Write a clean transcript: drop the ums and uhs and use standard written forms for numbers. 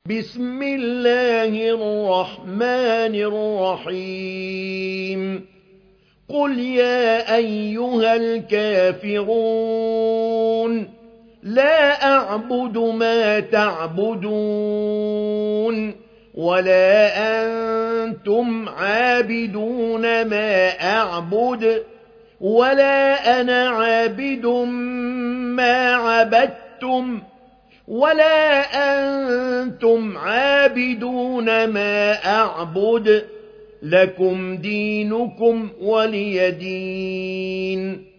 بسم الله الرحمن الرحيم قل يا أيها الكافرون لا أعبد ما تعبدون ولا أنتم عابدون ما أعبد ولا أنا عابد ما عبدتم ولا أنتم عابدون ما أعبد لكم دينكم ولي دين